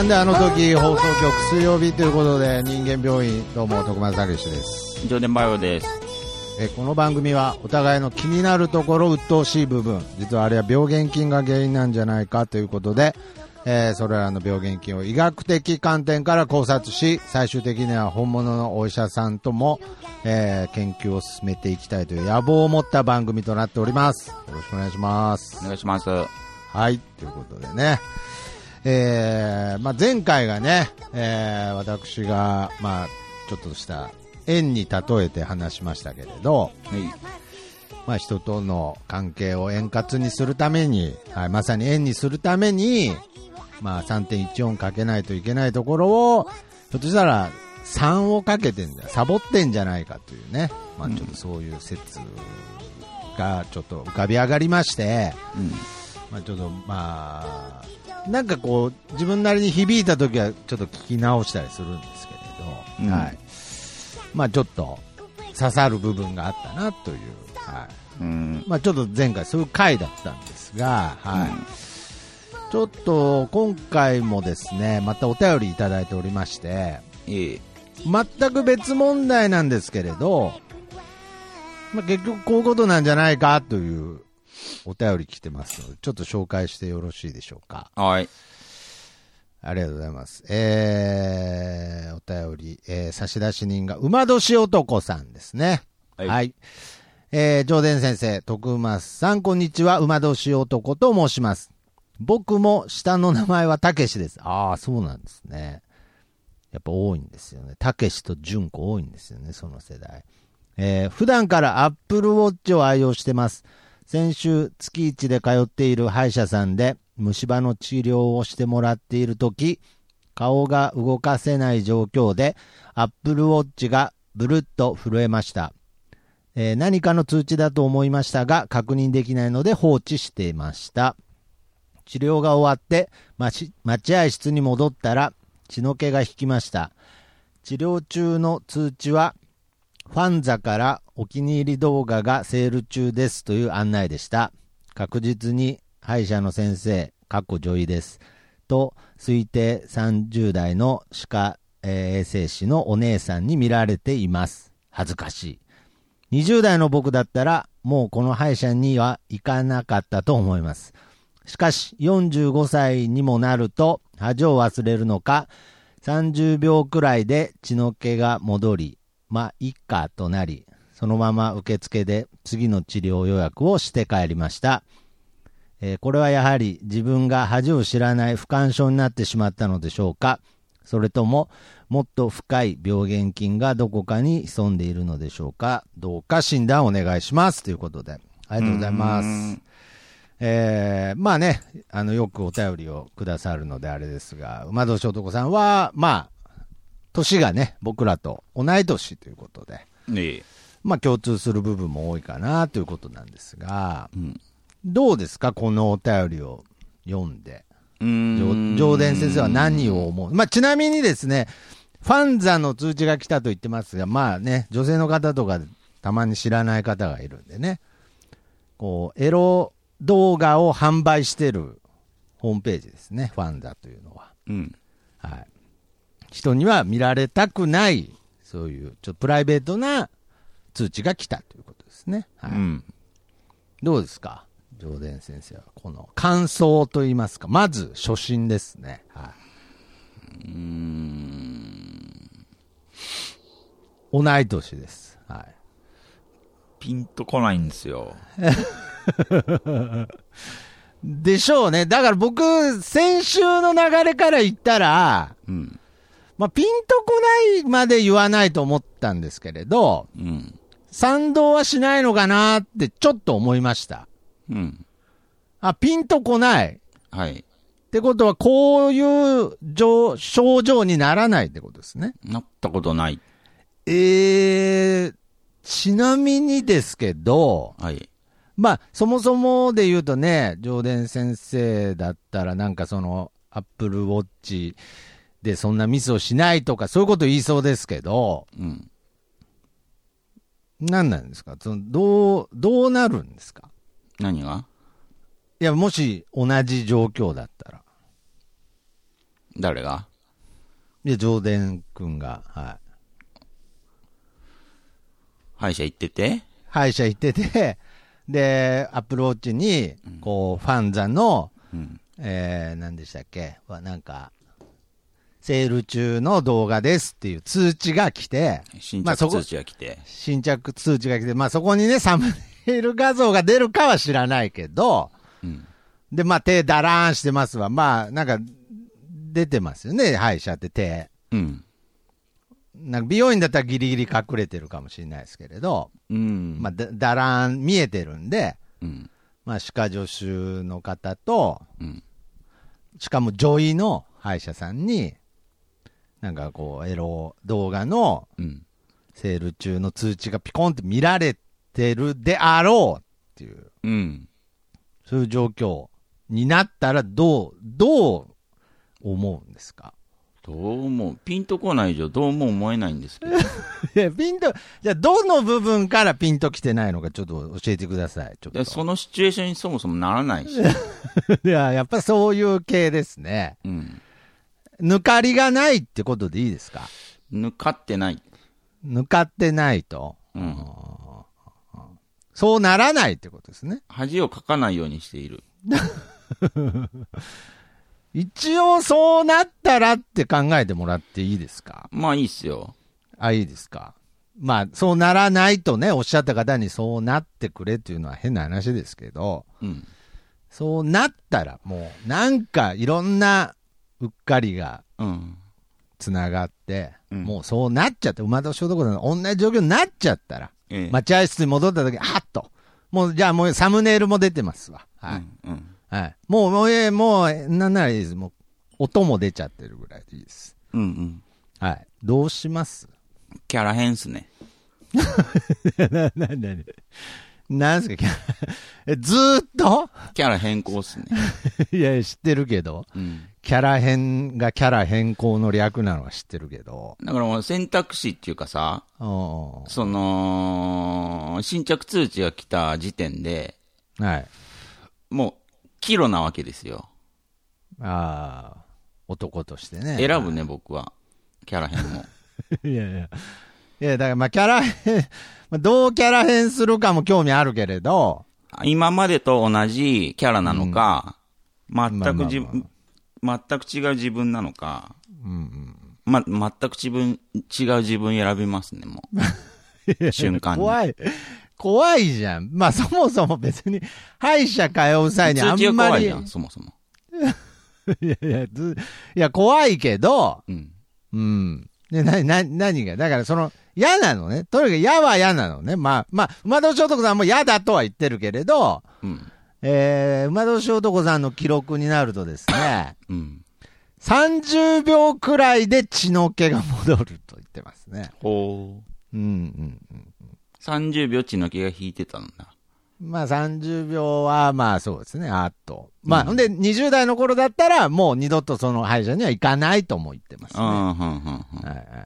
なんであの時放送局水曜日ということで、人間病院、どうも徳松武史です。 上田バイオです。 この番組はお互いの気になるところ、鬱陶しい部分、実はあれは病原菌が原因なんじゃないかということで、それらの病原菌を医学的観点から考察し、最終的には本物のお医者さんとも、研究を進めていきたいという野望を持った番組となっております。よろしくお願いします。 お願いします。 はい、ということでね、前回がね、私が、ちょっとした円に例えて話しましたけれど、人との関係を円滑にするために、まさに円にするために、3.14 かけないといけないところを、ひょっとしたら3をかけてんだ、サボってんじゃないかというね、ちょっとそういう説がちょっと浮かび上がりまして、ちょっとなんかこう自分なりに響いたときはちょっと聞き直したりするんですけれど、ちょっと刺さる部分があったなという、ちょっと前回そういう回だったんですが、ちょっと今回もですね、またお便りいただいておりまして、全く別問題なんですけれど、結局こういうことなんじゃないかというお便り来てますので、ちょっと紹介してよろしいでしょうか。 はい。 ありがとうございます。お便り、差出人が馬年男さんですね。はい。上田先生、徳松さん、こんにちは。馬年男と申します。僕も下の名前はたけしです。ああ、そうなんですね。やっぱ多いんですよね。たけしと純子多いんですよね、その世代。普段からアップルウォッチを愛用してます。先週月1で通っている歯医者さんで虫歯の治療をしてもらっているとき、顔が動かせない状況でアップルウォッチがブルッと震えました。何かの通知だと思いましたが確認できないので放置していました。治療が終わって待合室に戻ったら血の気が引きました。治療中の通知はファンザからお気に入り動画がセール中ですという案内でした。確実に歯医者の先生、女医です。と、推定30代の歯科衛生士のお姉さんに見られています。恥ずかしい。20代の僕だったら、もうこの歯医者には行かなかったと思います。しかし、45歳にもなると、恥を忘れるのか、30秒くらいで血の気が戻り、いっかとなり、そのまま受付で次の治療予約をして帰りました。これはやはり自分が恥を知らない不感症になってしまったのでしょうか。それとももっと深い病原菌がどこかに潜んでいるのでしょうか。どうか診断お願いしますということで、ありがとうございます。よくお便りをくださるのであれですが、馬年男さんは年がね、僕らと同い年ということで、共通する部分も多いかなということなんですが、どうですか、このお便りを読んで。上田先生は何を思う？ちなみにですね、ファンザの通知が来たと言ってますが、女性の方とかたまに知らない方がいるんでね、エロ動画を販売してるホームページですね、ファンザというのは。人には見られたくない、そういうちょっとプライベートな通知が来たということですね。どうですか、上田先生はこの感想といいますか、まず初心ですね。同い年です。 ピンとこないんですよ。 でしょうね。だから僕、先週の流れから言ったら、ピンとこないまで言わないと思ったんですけれど、賛同はしないのかなってちょっと思いました。ピンとこない。ってことは、こういう症状にならないってことですね。 なったことない。 ちなみにですけど、そもそもで言うとね、上田先生だったらなんかその、アップルウォッチでそんなミスをしないとか、そういうこと言いそうですけど、何なんですか、どうなるんですか。 何が？ いや、もし同じ状況だったら。 誰が？ いや、上田くんが、はい。 歯医者行ってて歯医者行ってて、で、アップルウォッチに、こう、ファンザの、何でしたっけ、なんか、セール中の動画ですっていう通知が来て、 新着通知が来て。 新着通知が来て、まあそこにね、サムネイル画像が出るかは知らないけど、で、まあ手だらーんしてますわ。まあ、なんか、出てますよね、歯医者って手。なんか美容院だったらギリギリ隠れてるかもしれないですけれど、まあだらーん見えてるんで、まあ歯科助手の方と、しかも女医の歯医者さんに、なんかこう、エロ動画の、セール中の通知がピコンって見られてるであろうっていう、そういう状況になったらどう思うんですか？ どうも、ピンとこない以上どうも思えないんですけど。 いや、じゃあどの部分からピンときてないのかちょっと教えてください。ちょっと。 そのシチュエーションにそもそもならないし。 いや、やっぱそういう系ですね。抜かりがないってことでいいですか？ 抜かってない。 抜かってないと。そうならないってことですね。 恥をかかないようにしている。 一応そうなったらって考えてもらっていいですか？ まあいいっすよ。 いいですか。まあそうならないとね、おっしゃった方にそうなってくれっていうのは変な話ですけど、そうなったらもうなんかいろんなうっかりがつながって、もうそうなっちゃって、馬年男さんの同じ状況になっちゃったら、待合室に戻った時に、はっと、もうじゃあもうサムネイルも出てますわ。はい。はい。もう、なんならいいです。もう、音も出ちゃってるぐらいでいいです。はい。どうします？ キャラ変っすね。 なんすか、ずーっとキャラ変更っすね。 いや、知ってるけど、キャラ変がキャラ変更の略なのは知ってるけど。 だからもう選択肢っていうかさ、その、新着通知が来た時点で、もう、キロなわけですよ。 男としてね。 選ぶね、僕は。キャラ変も。 いや、だからまあキャラ変、どうキャラ変するかも興味あるけれど。 今までと同じキャラなのか、全く違う自分なのか、全く違う自分選びますね、もう。瞬間に。 怖いじゃん。まあそもそも別に歯医者通う際にあんまり。 通知が怖いじゃん、そもそも。 いや、怖いけど、で、何が、だからその、嫌なのね。とにかく嫌は嫌なのね。まあ、馬年男さんも嫌だとは言ってるけれど、馬年男さんの記録になるとですね、30秒くらいで血の気が戻ると言ってますね。 30秒血の気が引いてたんだ。 まあ30秒はまあそうですね、まあ、ほんで20代の頃だったらもう二度とその歯医者には行かないとも言ってますね。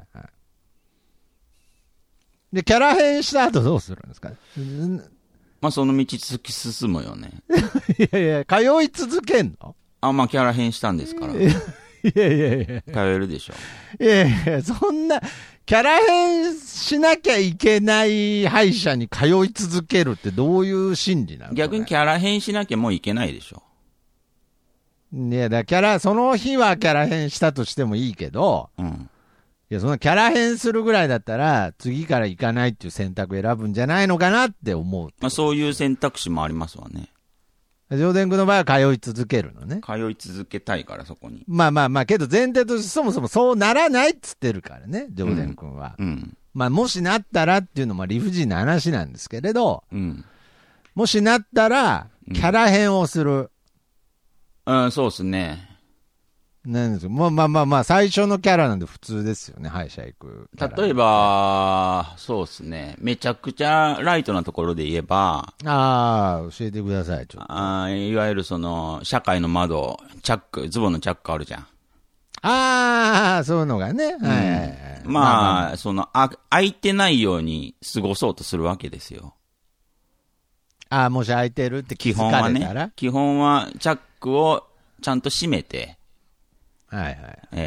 で、キャラ変した後どうするんですか？ まあその道突き進むよね。 いや、通い続けんの？ まあキャラ変したんですから。いや。通えるでしょ。 いや、そんな、キャラ変しなきゃいけない歯医者に通い続けるってどういう心理なの？ 逆にキャラ変しなきゃもういけないでしょ。 いや、その日はキャラ変したとしてもいいけど、いや、そのキャラ変するぐらいだったら、次から行かないっていう選択選ぶんじゃないのかなって思う。 まあそういう選択肢もありますわね。 上田君の場合は通い続けるのね。 通い続けたいから、そこに。 まあ、けど前提としてそもそもそうならないっつってるからね、上田君は。まあ、もしなったらっていうのも理不尽な話なんですけれど、もしなったら、キャラ変をする。 そうですね。 なんですまあ、最初のキャラなんで普通ですよね、歯医者行く。 例えば、そうですね。めちゃくちゃライトなところで言えば。 教えてください、ちょっと。 いわゆるその、社会の窓、ズボンのチャックあるじゃん。 そういうのがね。 まあ、その、開いてないように過ごそうとするわけですよ。 もし開いてるって気づかれたら？ 基本はチャックをちゃんと閉めて、 はいはい。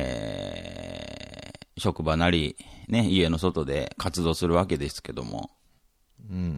職場なり、ね、家の外で活動するわけですけども。 うんうんうん。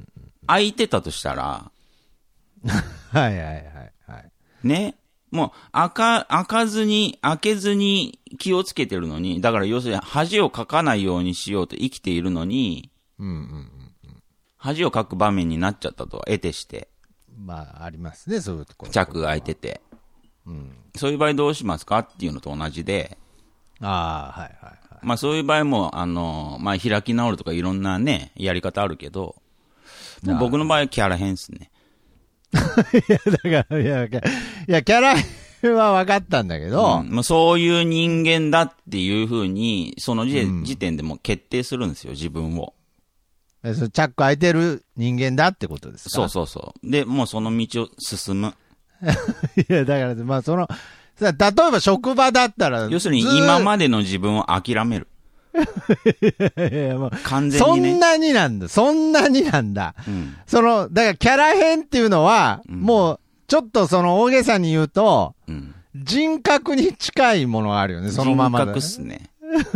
空いてたとしたら、 はいはいはいはい。 ね、もう開けずに気をつけてるのに、だから要するに恥をかかないようにしようと生きているのに、恥をかく場面になっちゃったとは得てして。 まあ、ありますね、そういうところ。 チャックが開いてて。そういう場合どうしますかっていうのと同じで。 ああ、はいはいはい。 まあそういう場合も、まあ開き直るとかいろんなね、やり方あるけど、僕の場合はキャラ変っすね。 いや、だから、いや、キャラ変は分かったんだけど、 もうそういう人間だっていうふうに、その時点でもう決定するんですよ、自分を。 チャック開いてる人間だってことですか？ そうそうそう。で、もうその道を進む。 いや、だから、まあ例えば職場だったら。 要するに今までの自分を諦める。 いやもう完全にね。 そんなになんだ。だからキャラ変っていうのは、もう、ちょっと大げさに言うと、人格に近いものがあるよね、そのままで。 人格っすね。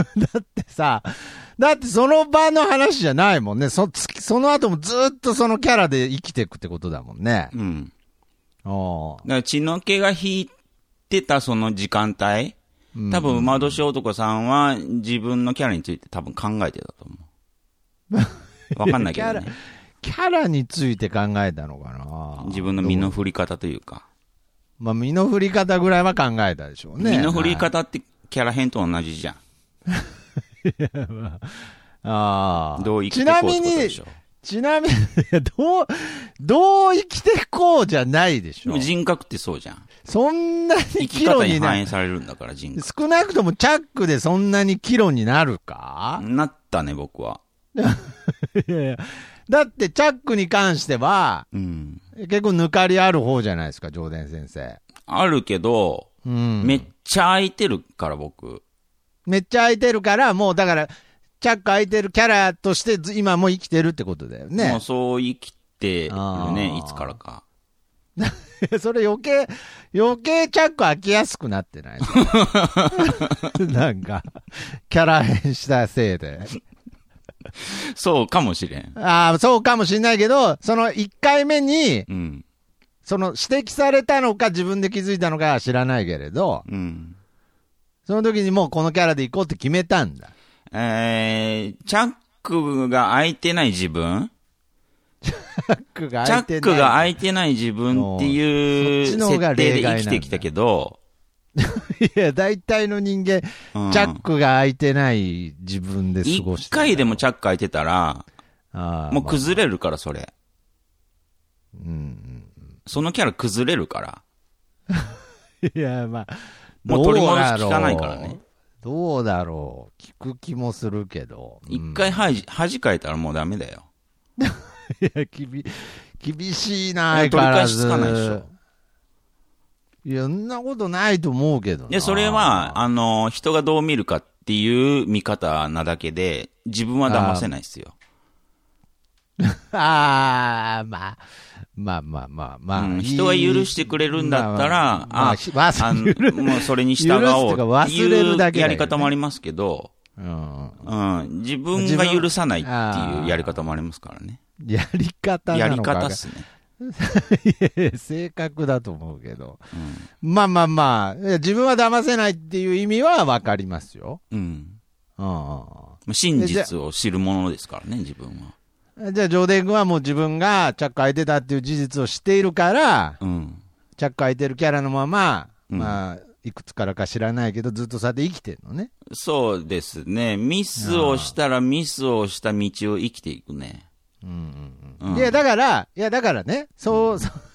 だってその場の話じゃないもんね。その後もずっとそのキャラで生きていくってことだもんね。 だから血の気が引いてたその時間帯、多分馬年男さんは自分のキャラについて多分考えてたと思う。わかんないけどね。 キャラについて考えたのかな。 自分の身の振り方というか。 まあ身の振り方ぐらいは考えたでしょうね。 身の振り方ってキャラ変と同じじゃん。どう生きていこうってことでしょ。 ちなみに、どう生きていこうじゃないでしょ。 人格ってそうじゃん。 そんなに生き方に反映されるんだから人格。 少なくともチャックでそんなにキロになるか？ なったね、僕は。 いやいや。だってチャックに関しては、結構抜かりある方じゃないですか、上田先生。 あるけど、めっちゃ空いてるから僕。 めっちゃ空いてるから、もうだから、チャック空いてるキャラとして今も生きてるってことだよね。 もうそう生きてるね、いつからか。 それ余計チャック開きやすくなってないなんか、キャラ変したせいで。 そうかもしれん。 そうかもしれないけど、その1回目に、指摘されたのか自分で気づいたのかは知らないけれど、その時にもうこのキャラで行こうって決めたんだ。 チャックが開いてない自分チャックが開いてない自分っていう設定で生きてきたけど、 いや、大体の人間、チャックが開いてない自分で過ごして一回でもチャック開いてたら、もう崩れるから、それ。そのキャラ崩れるから。 いや、まあ、 もう取り戻し効かないからね。 どうだろう。聞く気もするけど。 一回恥かいたらもうダメだよ。 いや、厳しいな、 取り返しつかないでしょ。 いや、そんなことないと思うけどな。 で、それは、人がどう見るかっていう見方なだけで、自分は騙せないですよ。 まあ。 人が許してくれるんだったら、もうそれに従おうっていうやり方もありますけど、自分が許さないっていうやり方もありますからね。 やり方なのか。 やり方っすね。 正確だと思うけど。まあ、自分は騙せないっていう意味はわかりますよ。 真実を知るものですからね、自分は。 じゃあ、上田君はもう自分がチャック開いてたっていう事実を知っているから、チャック開いてるキャラのまま、まあ、いくつからか知らないけど、ずっとそうやって生きてるのね。 そうですね。ミスをしたらミスをした道を生きていくね。 いや、だからね、そう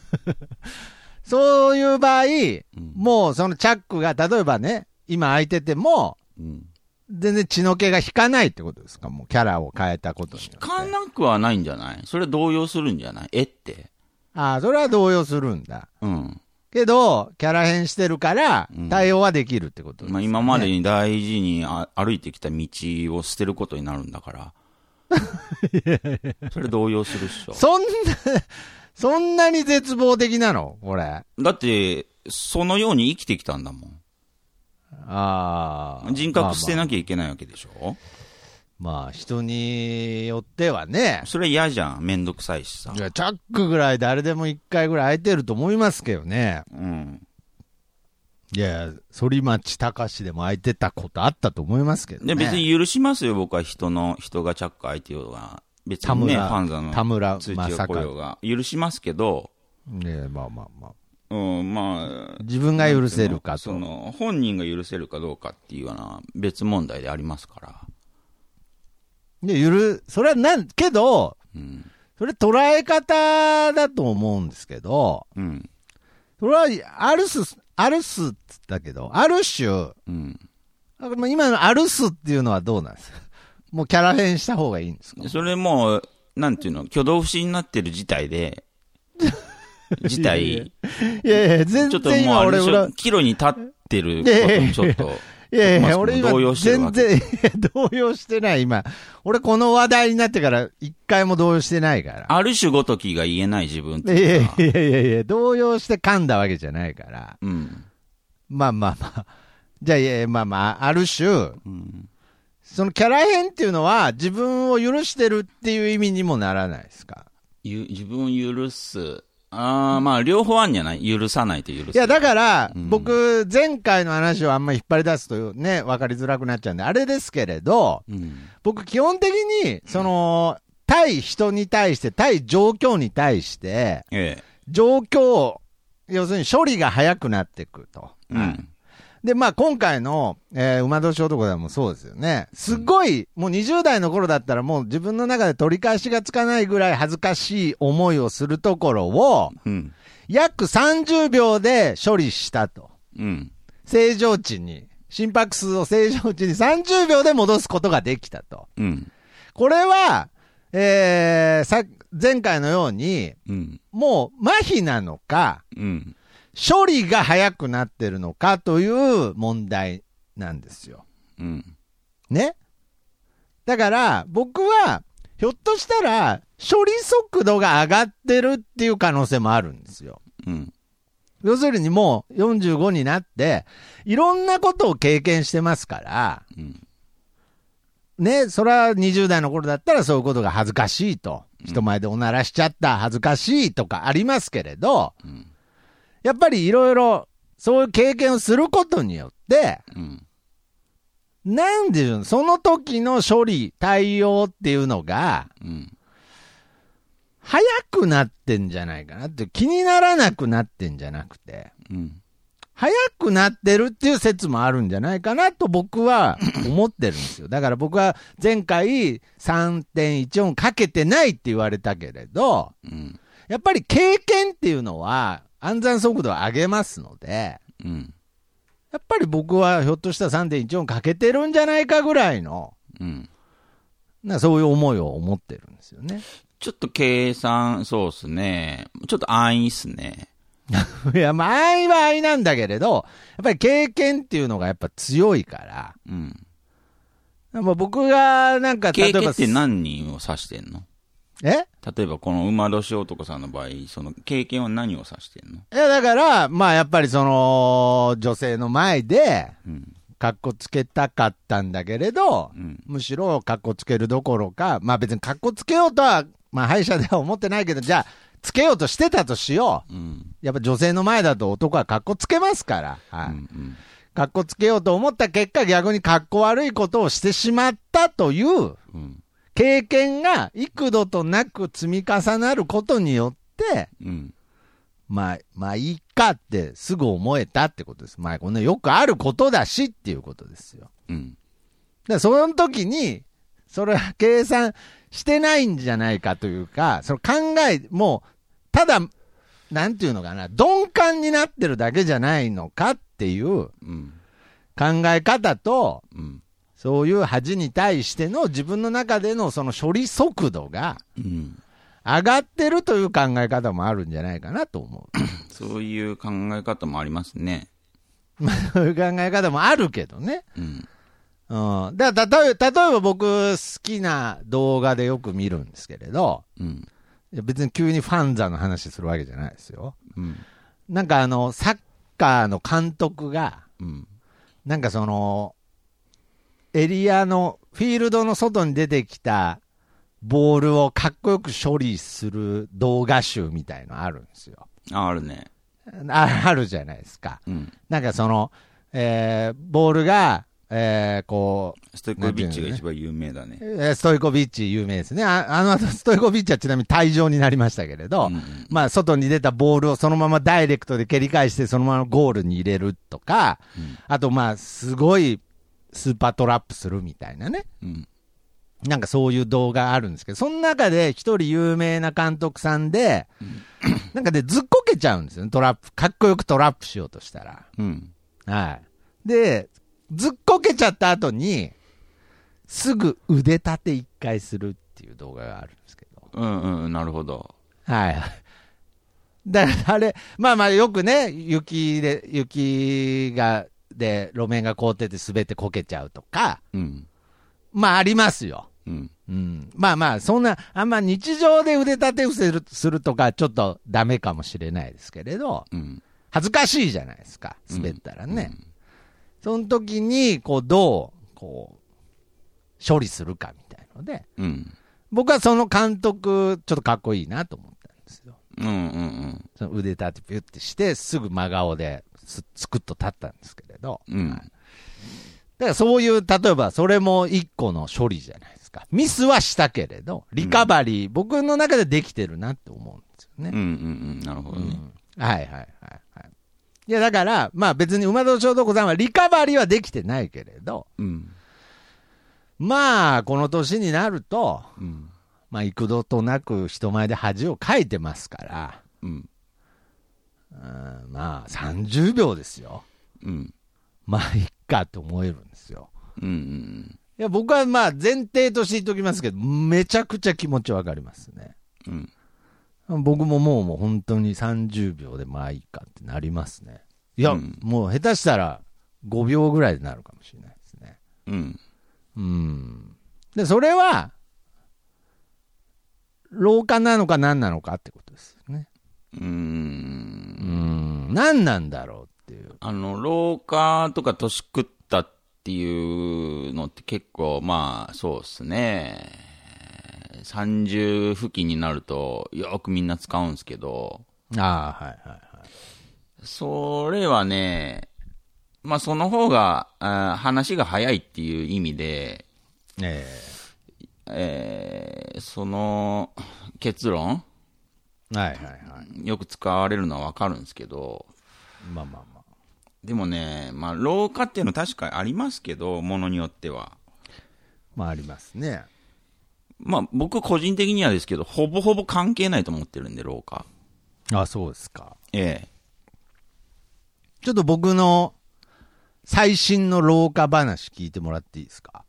いう場合、もうそのチャックが、例えばね、今開いてても、全然血の気が引かないってことですか？もうキャラを変えたことによって。 引かなくはないんじゃない？それ動揺するんじゃない？って。 それは動揺するんだ。けど、キャラ変してるから、対応はできるってことですね。 まあ今までに大事に歩いてきた道を捨てることになるんだから。それ動揺するっしょ。 そんなに絶望的なのこれ。 だって、そのように生きてきたんだもん。 人格捨てなきゃいけないわけでしょ。 まあ人によってはね。 それ嫌じゃん。めんどくさいしさ。 いや、チャックぐらい誰でも1回ぐらい空いてると思いますけどね。 うん。 いや、反町隆史でも空いてたことあったと思いますけどね。 別に許しますよ、僕は人がチャック空いてようが。別にね、ファンザの田村通知を来ようが。許しますけど。 ね、まあ。 自分が許せるかと。 本人が許せるかどうかっていうような別問題でありますから。 それはけど、それ捉え方だと思うんですけど、それはある種って言ったけど、ある種、今のある種っていうのはどうなんですか？もうキャラ変した方がいいんですか？ それもう、なんていうの、挙動不審になってる事態で、いや、全然ちょっともうあれでしょ、岐路に立ってることちょっと。 いや、俺今、全然、動揺してない、今。俺この話題になってから一回も動揺してないから。 ある種ごときが言えない自分っていうか。 いや、動揺して噛んだわけじゃないから。まあ。じゃあ、ある種、そのキャラ変っていうのは自分を許してるっていう意味にもならないですか？ 自分を許す。まあ、両方あるんじゃない？許さないと許す。 いや、だから、僕、前回の話をあんまり引っ張り出すとね、分かりづらくなっちゃうんで、あれですけれど、僕、基本的に、対人に対して、対状況に対して、状況、要するに処理が早くなっていくと。で、まあ、今回の、馬年男でもそうですよね。すごい、もう20代の頃だったらもう自分の中で取り返しがつかないぐらい恥ずかしい思いをするところを、約30秒で処理したと。正常値に、心拍数を正常値に30秒で戻すことができたと。これは、前回のように、もう麻痺なのか、処理が早くなってるのかという問題なんですよ。ね。だから、僕は、ひょっとしたら、処理速度が上がってるっていう可能性もあるんですよ。要するにもう45になって、いろんなことを経験してますから、ね、それは20代の頃だったらそういうことが恥ずかしいと。人前でおならしちゃった恥ずかしいとかありますけれど、やっぱりいろいろそういう経験をすることによって、なんでしょう、その時の処理、対応っていうのが、早くなってんじゃないかなって、気にならなくなってんじゃなくて、早くなってるっていう説もあるんじゃないかなと僕は思ってるんですよ。だから僕は前回 3.14 かけてないって言われたけれど、やっぱり経験っていうのは暗算速度を上げますので、やっぱり僕はひょっとしたら 3.14 かけてるんじゃないかぐらいの、そういう思いを思ってるんですよね。 ちょっと計算、そうっすね。ちょっと安易っすね。 いや、まあ、安易は安易なんだけれど、やっぱり経験っていうのがやっぱ強いから、僕がなんか例えば経験って何人を指してんの？ 例えばこの馬年男さんの場合、その経験は何を指してんの？ いや、だから、まあやっぱりその、女性の前で、かっこつけたかったんだけれど、むしろかっこつけるどころか、まあ別にかっこつけようとは、まあ歯医者では思ってないけど、じゃあ、つけようとしてたとしよう。やっぱ女性の前だと男はかっこつけますから。かっこつけようと思った結果、逆にかっこ悪いことをしてしまったという、経験が幾度となく積み重なることによって、まあいいかってすぐ思えたってことです。まあこんなよくあることだしっていうことですよ。でその時に、それは計算してないんじゃないかというか、その考え、もう、ただ、なんていうのかな、鈍感になってるだけじゃないのかっていう考え方と、そういう恥に対しての自分の中でのその処理速度が上がってるという考え方もあるんじゃないかなと思う。 そういう考え方もありますね。 そういう考え方もあるけどね。だから例えば僕好きな動画でよく見るんですけれど、いや別に急にファンザの話するわけじゃないですよ。なんかサッカーの監督が、 なんかその、エリアの、フィールドの外に出てきたボールをかっこよく処理する動画集みたいのあるんですよ。 あるね。 あるじゃないですか。なんかその、ボールが、こう。 ストイコビッチが一番有名だね。 ストイコビッチ有名ですね。ストイコビッチはちなみに退場になりましたけれど、まあ、外に出たボールをそのままダイレクトで蹴り返して、そのままゴールに入れるとか、あと、まあ、すごいスーパートラップするみたいなね。なんかそういう動画あるんですけど、その中で一人有名な監督さんで、なんかでずっこけちゃうんですよね、トラップ。かっこよくトラップしようとしたら。はい。で、ずっこけちゃった後に、すぐ腕立て一回するっていう動画があるんですけど。 なるほど。 はい。だからあれ、まあまあよくね、雪で路面が凍ってて滑ってこけちゃうとか、まあありますよ。まあまあ、そんな、あんま日常で腕立て伏せするとか、ちょっとダメかもしれないですけれど、恥ずかしいじゃないですか、滑ったらね。その時に、こう、どう、こう、処理するかみたいので、僕はその監督、ちょっとかっこいいなと思ったんですよ。その腕立てピュッてして、すぐ真顔で、つくっと立ったんですけれど、だからそういう、例えばそれも一個の処理じゃないですか。ミスはしたけれど、リカバリー、僕の中でできてるなって思うんですよね。 なるほどね。 はい。いや、だから、まあ別に馬年男さんはリカバリーはできてないけれど、まあ、この年になると、まあ幾度となく人前で恥をかいてますから、まあ30秒ですよ。まあいっかと思えるんですよ。いや、僕はまあ前提として言っておきますけど、めちゃくちゃ気持ちわかりますね。僕ももう本当に30秒でまあいいかってなりますね。いや、もう下手したら5秒ぐらいでなるかもしれないですね。で、それは、老化なのか何なのかってことですよね。何なんだろうっていう。 老化とか年食ったっていうのって結構、まあ、そうですね。30付近になると、よくみんな使うんですけど。それはね、まあ、その方が、話が早いっていう意味で、その結論、よく使われるのはわかるんですけど、でもね、まあ、老化っていうのは確かにありますけど、ものによっては。 まあ、ありますね。 まあ、僕個人的にはですけど、ほぼほぼ関係ないと思ってるんで、老化。 そうですか。 ちょっと僕の最新の老化話聞いてもらっていいですか？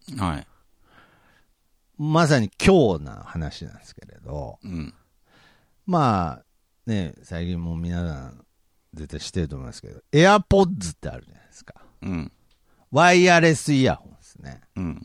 まさに今日な話なんですけれど、まあね、最近もう皆さん絶対知ってると思いますけど、AirPods ってあるじゃないですか。ワイヤレスイヤホンですね。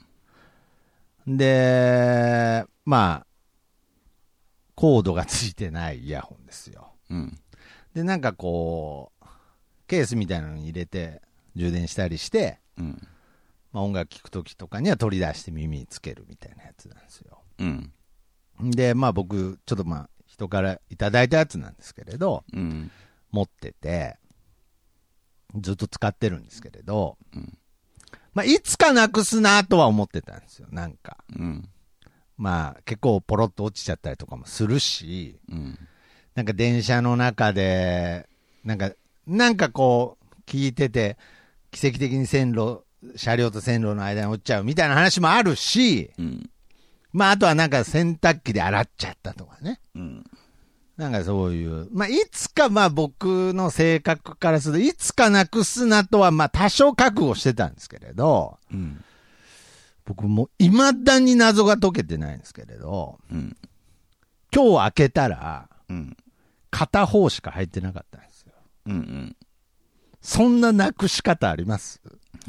で、まあ、コードがついてないイヤホンですよ。で、なんかこう、ケースみたいなのに入れて充電したりして、まあ、音楽聴くときとかには取り出して耳につけるみたいなやつなんですよ。で、まあ僕、ちょっとまあ、人からいただいたやつなんですけれど、持ってて、ずっと使ってるんですけれど、まあ、いつかなくすなとは思ってたんですよ、なんか。まあ、結構ポロッと落ちちゃったりとかもするし、なんか電車の中で、なんかこう、聞いてて、奇跡的に車両と線路の間に落ちちゃうみたいな話もあるし、まあ、あとはなんか洗濯機で洗っちゃったとかね。なんかそういう、まあ、いつかまあ僕の性格からすると、いつかなくすなとはまあ多少覚悟してたんですけれど、僕も未だに謎が解けてないんですけれど、今日開けたら、片方しか入ってなかったんですよ。そんななくし方あります？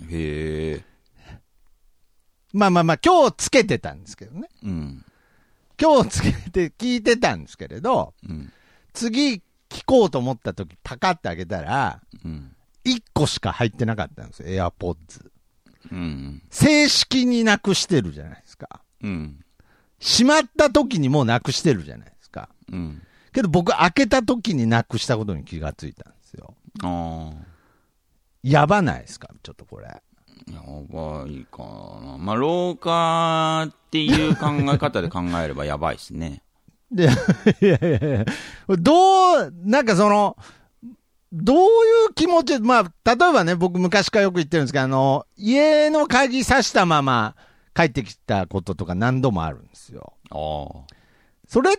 まあ、今日つけてたんですけどね。今日つけて聞いてたんですけれど、次聞こうと思った時パカッて開けたら、1 個しか入ってなかったんですよ、エアポッズ。 うん。 正式になくしてるじゃないですか。 うん。 しまった時にもうなくしてるじゃないですか。 うん。 けど僕開けた時になくしたことに気がついたんですよ。 ああ。 やばないですかちょっとこれ。 やばいかな。まあ、老化っていう考え方で考えればやばいですね。 で、いやいやいや、なんかどういう気持ち、まあ、例えばね、僕昔からよく言ってるんですけど、家の鍵さしたまま帰ってきたこととか何度もあるんですよ。 ああ。 それって、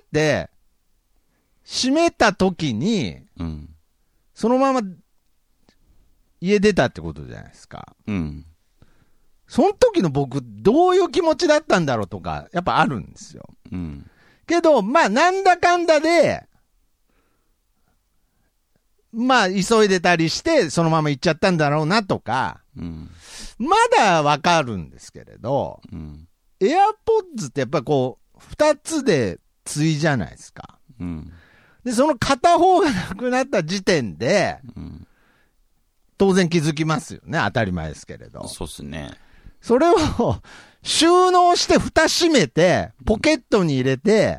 閉めた時に、 うん。 そのまま家出たってことじゃないですか。 うん。 その時の僕、どういう気持ちだったんだろうとか、やっぱあるんですよ。 うん。 けど、まあ、なんだかんだで、まあ、急いでたりして、そのまま行っちゃったんだろうなとか、 うん。 まだわかるんですけれど、 うん。 エアポッズってやっぱこう、二つで対じゃないですか。 うん。 で、その片方がなくなった時点で、 うん。 当然気づきますよね。当たり前ですけれど。 そうっすね。 それを収納して蓋閉めて、ポケットに入れて、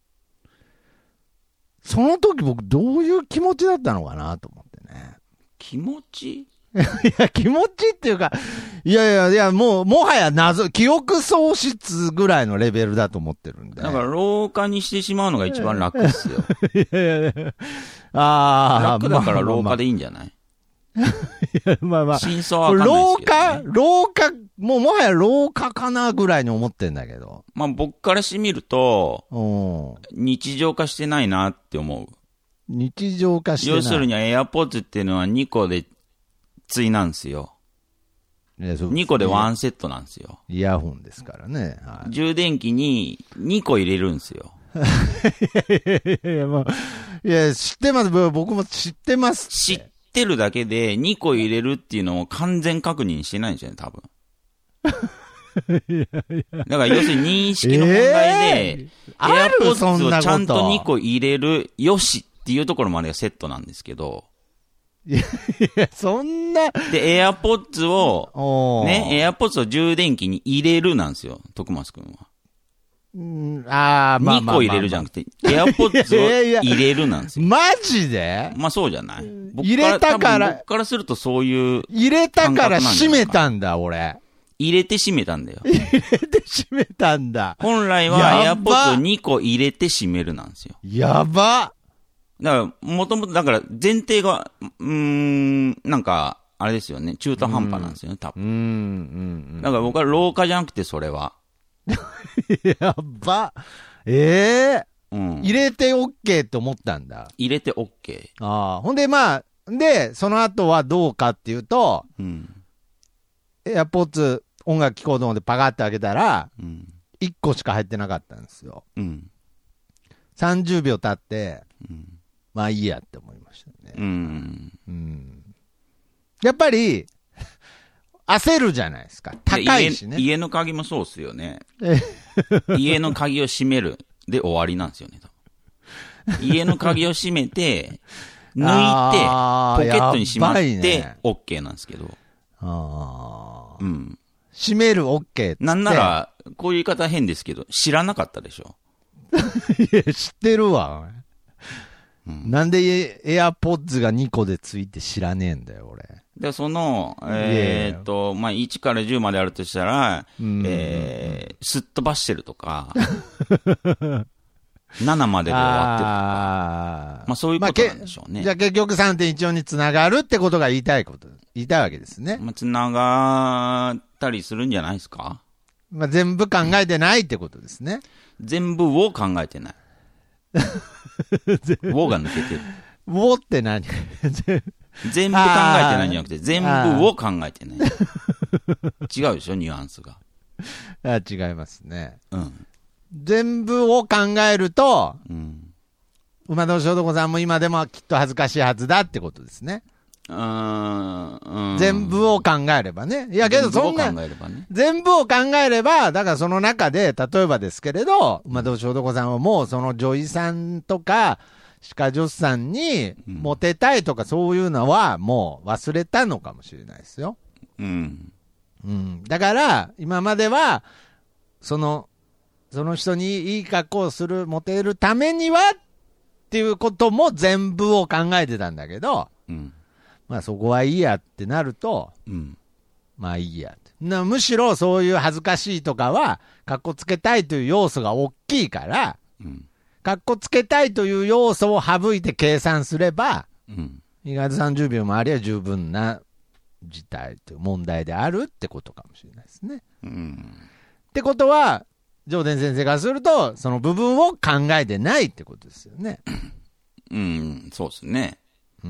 その時僕どういう気持ちだったのかなと思ってね。 気持ちいや、気持ちっていうか、いや、もはや記憶喪失ぐらいのレベルだと思ってるんで。 だから老化にしてしまうのが一番楽っすよ。 いや、ああ。 楽だから老化でいいんじゃない？ いや、まあまあ。 真相はわかんないですけど、ね。 老化、もはや老化かなぐらいに思ってんだけど。 まあ僕からしてみると、日常化してないなって思う。 日常化してない。 要するにエアポッズっていうのは2個で対なんですよ。2個でワンセットなんですよ。 イヤホンですからね。 はい、充電器に2個入れるんですよ。 いや、知ってます。僕も知ってます。 知ってるだけで2個入れるっていうのを完全確認してないんですよね、多分。だから要するに認識の問題で、エアポッズをちゃんと2個入れるよしっていうところまでがセットなんですけど、 いや、そんな。 で、エアポッズを、ね、エアポッズを充電器に入れるなんですよ、徳松くんは。2個入れるじゃなくて、エアポッズを入れるなんですよ。 マジで？ まあそうじゃない？ 入れたから、 僕からするとそういう。 入れたから閉めたんだ、俺。 入れて閉めたんだよ。 入れて閉めたんだ。 本来はエアポッズを2個入れて閉めるなんですよ。 やば。 だから、もともと、だから前提が、なんか、あれですよね。中途半端なんですよね、多分。だから僕は老化じゃなくて、それは。 やば。入れて OK って思ったんだ。 入れて OK。 ほんで、まあ、その後はどうかっていうと、エアポッツ音楽聴こうと思ってパカって開けたら、1個しか入ってなかったんですよ。30秒経って、まあいいやって思いましたね。やっぱり、焦るじゃないですか。高いしね。 家の鍵もそうっすよね。家の鍵を閉めるで終わりなんですよね。家の鍵を閉めて、抜いて、ポケットにしまって、OK なんですけど。 閉める OK って。 なんなら、こういう言い方変ですけど、知らなかったでしょ。 いや、知ってるわ。なんでエアポッズが2個でついて知らねえんだよ、俺。 で、まあ、1から10まであるとしたら、すっ飛ばしてるとか、7までで終わってるとか、まあそういうことなんでしょうね。 じゃあ結局 3.14 につながるってことが言いたいわけですね。 まあ、つながったりするんじゃないですか？ まあ全部考えてないってことですね。 全部を考えてない。ウォが抜けてる。 ウォって何？ 全部考えてないんじゃなくて、全部を考えてない。違うでしょ、ニュアンスが。 違いますね。全部を考えると、馬年男さんも今でもきっと恥ずかしいはずだってことですね。全部を考えればね。いやけどそんな、全部を考えれば、だからその中で、例えばですけれど、馬年男さんはもうその女医さんとか、 歯科助手さんにモテたいとかそういうのはもう忘れたのかもしれないですよ。 うん。 うん。だから、今までは、その人にいい格好をする、モテるためにはっていうことも全部を考えてたんだけど、 うん。 まあそこはいいやってなると、 うん。 まあいいやって。むしろそういう恥ずかしいとかは、格好つけたいという要素が大きいから、 うん。 格好つけたいという要素を省いて計算すれば、 うん。 意外と30秒もありゃ十分な事態という問題であるってことかもしれないですね。 うん。 ってことは、上田先生からすると、その部分を考えてないってことですよね。 うん、そうですね。 うん。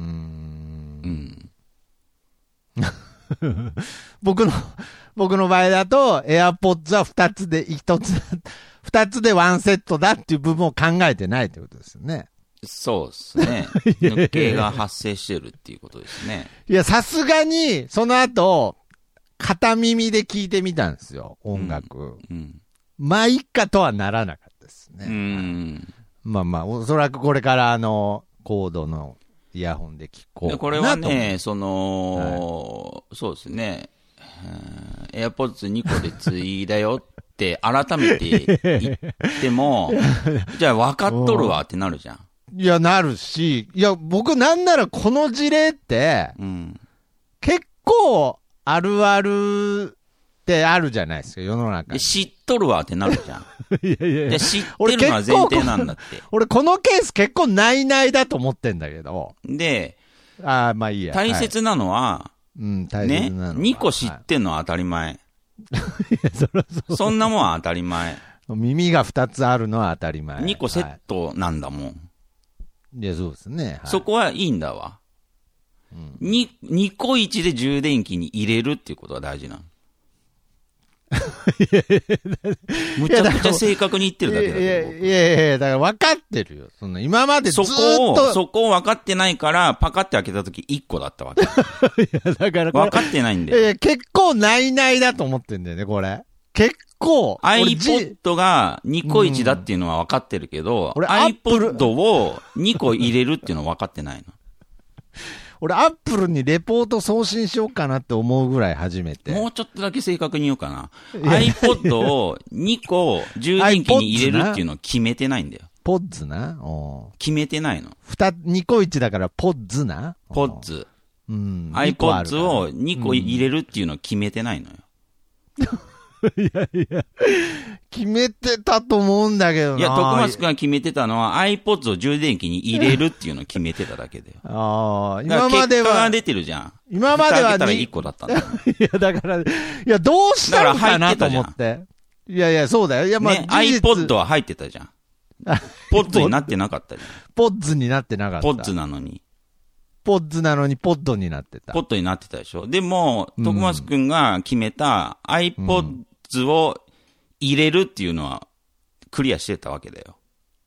僕の場合だと、AirPods は2つで2つでワンセットだっていう部分を考えてないってことですよね。 そうですね。抜けが発生してるっていうことですね。 いや、さすがに、その後、片耳で聞いてみたんですよ、音楽。 うん。 まあ、いっかとはならなかったですね。まあまあ、おそらくこれからコードのイヤホンで聞こうかなと。 これはね、そうですね。AirPods2 個でついだよって改めて言っても、じゃあ分かっとるわってなるじゃん。 いや、なるし、いや、僕なんならこの事例って、結構あるあるってあるじゃないですか、世の中に。 知っとるわってなるじゃん。 いやいやいや、 知ってるのは前提なんだって。 俺このケース結構ないないだと思ってんだけど。 で、 まあいいや。 大切なのは、 大切なのはね、2個知ってんのは当たり前。そんなもんは当たり前。 耳が2つあるのは当たり前。 2個セットなんだもん。 いや、そうですね。 そこはいいんだわ。2個1で充電器に入れるっていうことが大事なの。むちゃくちゃ正確に言ってるだけだけど。 いや、だから分かってるよ。今までずっと。 そこを分かってないから、パカって開けたとき1個だったわけ。いや、だから分かってないんだよ。 結構ないないだと思ってんだよね、これ。結構。 iPod が2個1だっていうのは分かってるけど、iPod を2個入れるっていうのは分かってないの。 俺、アップルにレポート送信しようかなって思うぐらい初めて。 もうちょっとだけ正確に言おうかな。iPod を2個充電器に入れるっていうのを決めてないんだよ。 ポッズな決めてないの。 2個1だからポッズなポッズ。iPods を2個入れるっていうのを決めてないのよ。 いや、決めてたと思うんだけどな。 いや、徳松くんが決めてたのは iPods を充電器に入れるっていうのを決めてただけだよ。 今までは。 結果が出てるじゃん。 今までは。 蓋開けたら1個だったんだ。 いや、だから、いや、どうしたのかなと思って。いや、そうだよ。いや、まあ、 ね、iPod は入ってたじゃん。ポッズになってなかったじゃん。 ポッズになってなかった。 ポッズなのに。 ポッズなのにポッドになってた。 ポッドになってたでしょ。でも、徳松くんが決めた iPods を入れるっていうのはクリアしてたわけだよ。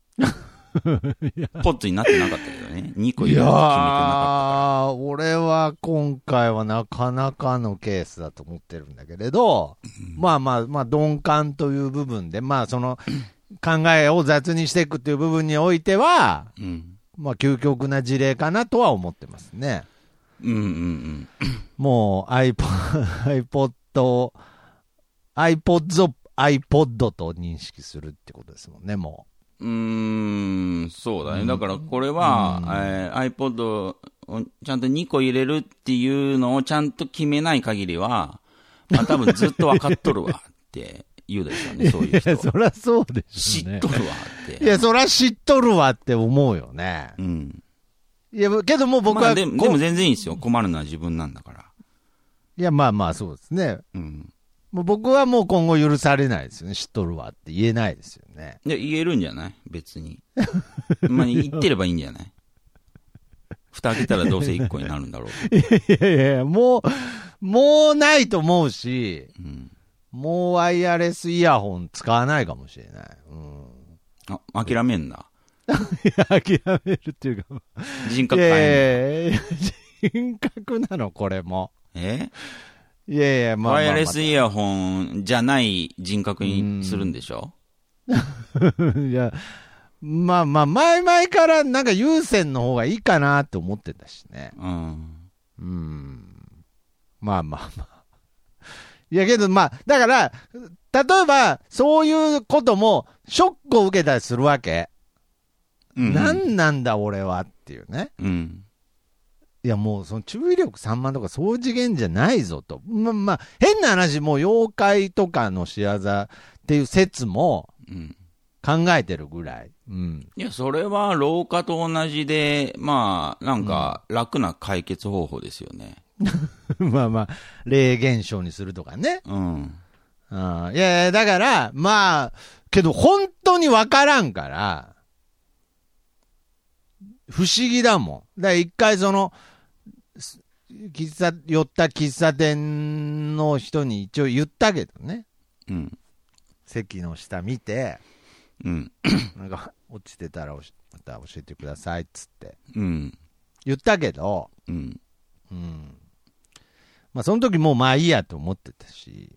ポッドになってなかったけどね。2個入れるって決めてなかったから。 俺は今回はなかなかのケースだと思ってるんだけれど、まあ、鈍感という部分で、まあその考えを雑にしていくっていう部分においては、まあ、究極な事例かなとは思ってますね。もうiPods を iPod と認識するってことですもんね、もう。そうだね。だからこれは、iPod をちゃんと2個入れるっていうのをちゃんと決めない限りは、まあ多分ずっと分かっとるわって言うでしょうね、そういう人。 いや、そりゃそうでしょうね。 知っとるわって。 いや、そりゃ知っとるわって思うよね。いや、けども僕は、 まあ、でも全然いいですよ。困るのは自分なんだから。 いや、まあそうですね。もう僕はもう今後許されないですよね。知っとるわって言えないですよね。 いや、言えるんじゃない別に。まあ、言ってればいいんじゃない蓋開けたらどうせ1個になるんだろう。 いや、もうないと思うし、もうワイヤレスイヤホン使わないかもしれない。 諦めんだ。 いや、諦めるっていうか。 人格変える。人格なの、これも。いや、 まあ。ワイヤレスイヤホンじゃない人格にするんでしょいや、 まあまあ、前々からなんか有線の方がいいかなって思ってたしね。まあまあまあ。いやけどまあ、だから、例えば、そういうことも、ショックを受けたりするわけ。何なんだ俺はっていうね。いやもうその注意力散漫とかそういう次元じゃないぞと。まあ、変な話、もう妖怪とかの仕業っていう説も考えてるぐらい。 いや、それは老化と同じで、まあ、なんか楽な解決方法ですよね。 まあまあ、霊現象にするとかね。いやいや、だから、まあ、けど本当にわからんから、不思議だもん。だから一回その、寄った喫茶店の人に一応言ったけどね。席の下見て、なんか落ちてたらまた教えてくださいっつって。言ったけど、まあその時もうまあいいやと思ってたし。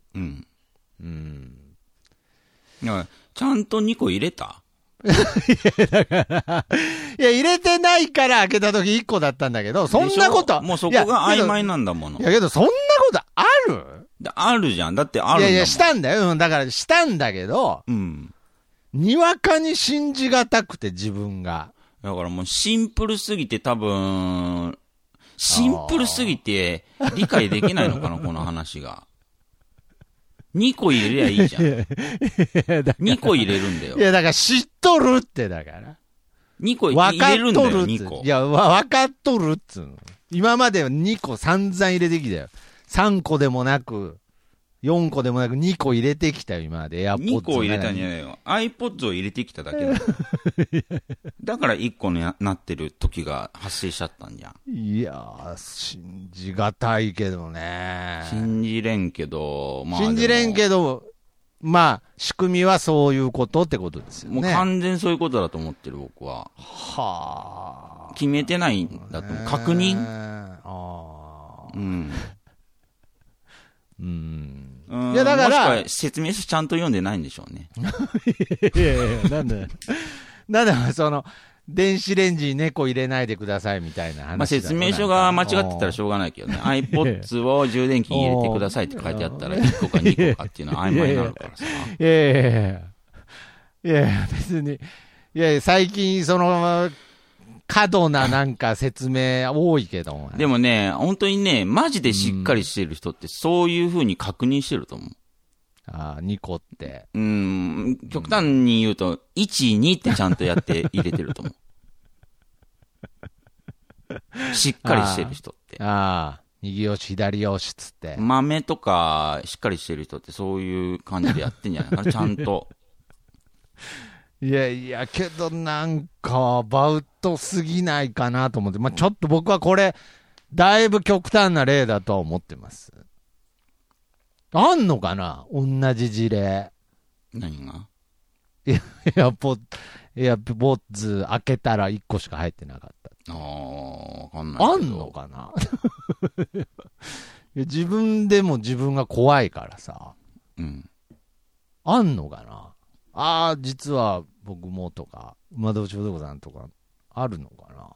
ちゃんと2個入れた？ いや、だから、いや、入れてないから開けた時1個だったんだけど、そんなこと。 もうそこが曖昧なんだもの。 いや、けどそんなことある？ あるじゃん。だってあるんだもん。いやいや、 したんだよ。だからしたんだけど、にわかに信じがたくて自分が。 だからもうシンプルすぎて多分、シンプルすぎて理解できないのかな、この話が。2個入れりゃいいじゃん。2個入れるんだよ。 いや、だから知っとるって、だから。 2個入れるんだよ、2個。 いや、分かっとるっつうの。今までは2個散々入れてきたよ。3個でもなく、4個でもなく2個入れてきたよ、今まで。 2個入れたんじゃないよ。iPods を入れてきただけだ。だから1個になってる時が発生しちゃったんじゃん。 いやー、信じがたいけどね。 信じれんけど、 まあ。信じれんけど、まあ、仕組みはそういうことってことですよね。 もう完全そういうことだと思ってる、僕は。 はあ。 決めてないんだと思う。確認？いや、だから。もしくは説明書ちゃんと読んでないんでしょうね。 いやいや、なんで、その、電子レンジに猫入れないでくださいみたいな話。 まあ説明書が間違ってたらしょうがないけどね。iPods を充電器に入れてくださいって書いてあったら1個か2個かっていうのは曖昧になるからさ。 いや、別に。いや、最近その、過度ななんか説明多いけど。 でもね、本当にね、マジでしっかりしてる人ってそういう風に確認してると思う。 2個って。 極端に言うと、1、2ってちゃんとやって入れてると思う。しっかりしてる人って。 右押し、左押しつって。 豆とか、しっかりしてる人ってそういう感じでやってんじゃないかな、ちゃんと。 いや、けどなんか、アバウトすぎないかなと思って。まあ、ちょっと僕はこれ、だいぶ極端な例だとは思ってます。あんのかな同じ事例。 何が？ エアポッズ開けたら1個しか入ってなかった。 わかんないけど。 あんのかないや自分でも自分が怖いからさ。あんのかな実は僕もとか、馬道長さんとか、あるのかな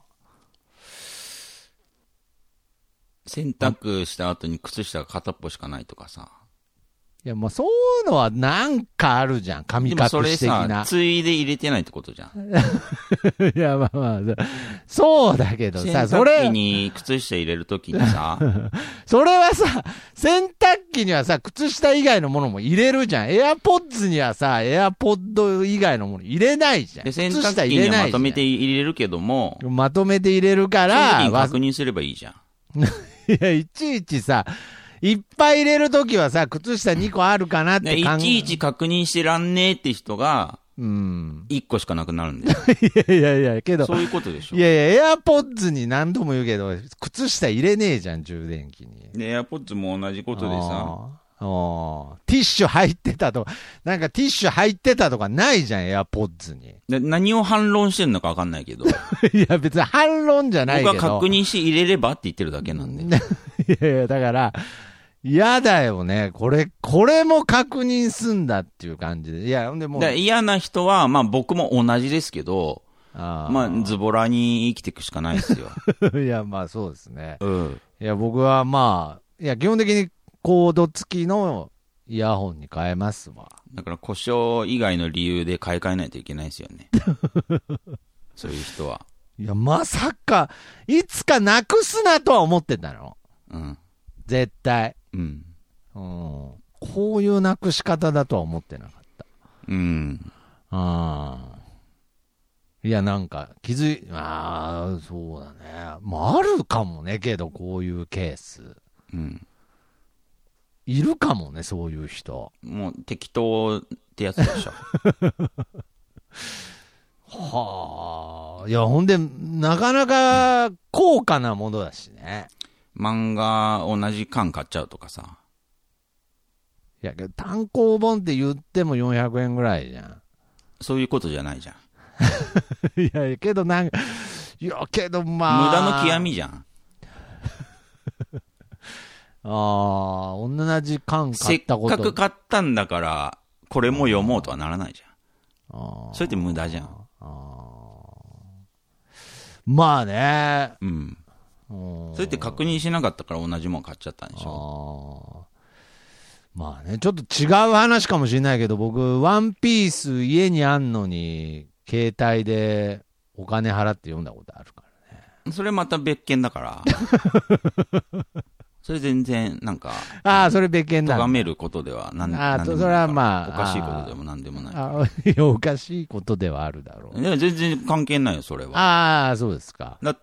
洗濯した後に靴下が片っぽしかないとかさ。 いや、まあそういうのはなんかあるじゃん。神隠し的な。でもそれさ、 ついで入れてないってことじゃん。 いや、まあ、そうだけどさ、 洗濯機に靴下入れるときにさ。 それはさ、洗濯機にはさ、靴下以外のものも入れるじゃん。エアポッズにはさ、エアポッド以外のもの入れないじゃん。 で、洗濯機にはまとめて入れるけども。 まとめて入れるから。 その時に確認すればいいじゃん。 いや、いちいちさ、いっぱい入れるときはさ、靴下2個あるかなっていちいち確認してらんねえって人が、1個しかなくなるんだよ。 いや、けど。 そういうことでしょ。 いや、エアポッズに何度も言うけど、靴下入れねえじゃん、充電器に。 で、エアポッズも同じことでさ。 ティッシュ入ってたとか、なんかティッシュ入ってたとかないじゃん、エアポッズに。 で、何を反論してんのか分かんないけど。 いや、別に反論じゃないけど。 僕は確認して入れればって言ってるだけなんで。 いや、だから、 嫌だよね。これも確認すんだっていう感じで。いや、でも。 嫌な人は、まあ僕も同じですけど、まあズボラに生きていくしかないですよ。 いや、まあそうですね。 うん。 いや、僕はまあ、いや、基本的にコード付きのイヤホンに変えますわ。 だから故障以外の理由で買い替えないといけないですよね。そういう人は。 いや、まさか、いつかなくすなとは思ってたの。 うん。 絶対。 うん。 こういうなくし方だとは思ってなかった。 うん。 いや、なんか、そうだね。まあ、あるかもね、けど、こういうケース。 うん。 いるかもね、そういう人。 もう適当ってやつでしょ。 はあ。いや、ほんで、なかなか高価なものだしね。 漫画同じ巻買っちゃうとかさ。 いや、けど単行本って言っても400円ぐらいじゃん。 そういうことじゃないじゃん。 いや、けどなんか、けどまあ。無駄の極みじゃん。 同じ巻買ったこと。 せっかく買ったんだから、これも読もうとはならないじゃん。それって無駄じゃん。 まあね。 うん。それって確認しなかったから同じもん買っちゃったんでしょ。 まあね、ちょっと違う話かもしれないけど、僕、ワンピース家にあんのに、携帯でお金払って読んだことあるからね。 それまた別件だから。それ全然、なんか。 それ別件だ。 咎めることではなんでもない。 それはまあ。 おかしいことでもなんでもない。 いや、おかしいことではあるだろう。 いや、全然関係ないよ、それは。 そうですか。 だって、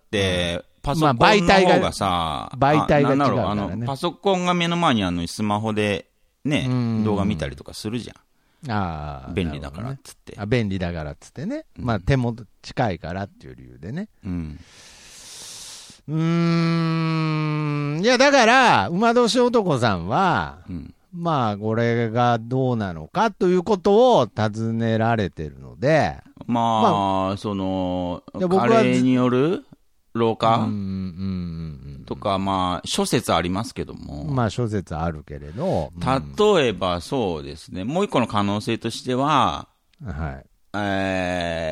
パソコンの方がさ、 媒体が違うからね。 パソコンが目の前にあるのにスマホでね、動画見たりとかするじゃん。便利だからっつって。 便利だからっつってね。まあ手も近いからっていう理由でね。いやだから、馬年男さんは、まあこれがどうなのかということを尋ねられてるので。 まあ、その、加齢による老化とか、まあ、諸説ありますけども。 まあ、諸説あるけれど。 例えば、そうですね。もう一個の可能性としては、 はい。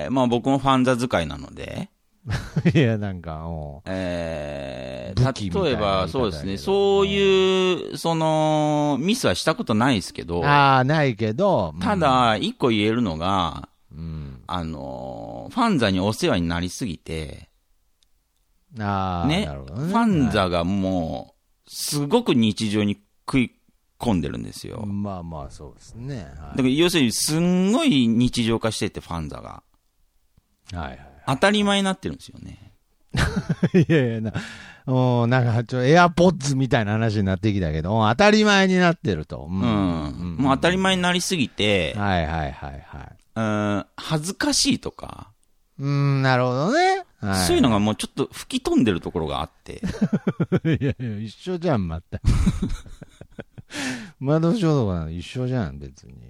まあ僕もファンザ使いなので。 いや、なんか、 例えば、そうですね。そういう、その、ミスはしたことないですけど。 ないけど。 ただ、一個言えるのが、ファンザにお世話になりすぎて、 ね、なるほどね。 ファンザがもう、すごく日常に食い込んでるんですよ。 まあまあ、そうですね。はい、 だから要するに、すんごい日常化してて、ファンザが。 はいはい。 当たり前になってるんですよね。 いやいやなんかエアポッズみたいな話になってきたけど、当たり前になってると。 もう当たり前になりすぎて、 はいはいはいはい。 恥ずかしいとか。 なるほどね。 そういうのがもうちょっと吹き飛んでるところがあって。 いやいや、一緒じゃん、また。窓衝動は一緒じゃん、別に。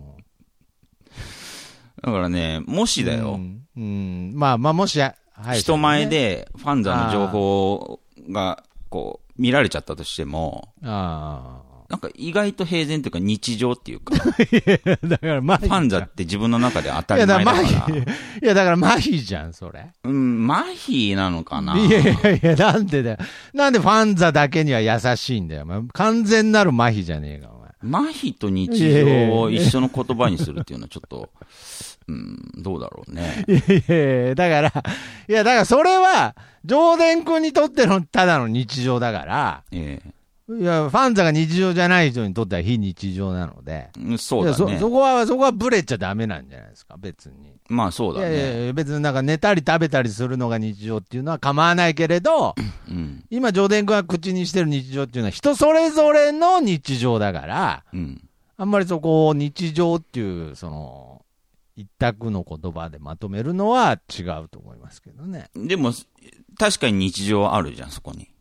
だからね、もしだよ。 まあまあ、もし、 人前でファンザの情報が、こう、見られちゃったとしても、なんか意外と平然というか日常っていうか、だからファンザって自分の中で当たり前だから。いや、だから麻痺じゃん、それ。 麻痺なのかな。 いやいやいや、なんでだよ。なんでファンザだけには優しいんだよ。完全なる麻痺じゃねえか、お前。 麻痺と日常を一緒の言葉にするっていうのはちょっと、どうだろうね。 だからそれは、ジョーデン君にとってのただの日常だから、いや、ファンザが日常じゃない人にとっては非日常なので。 そうだね。 そこはブレちゃダメなんじゃないですか、別に。 まあそうだね。 いや別になんか寝たり食べたりするのが日常っていうのは構わないけれど、今、ジョーデン君が口にしてる日常っていうのは人それぞれの日常だから、あんまりそこを日常っていう、その、一択の言葉でまとめるのは違うと思いますけどね。 でも、確かに日常あるじゃん、そこに。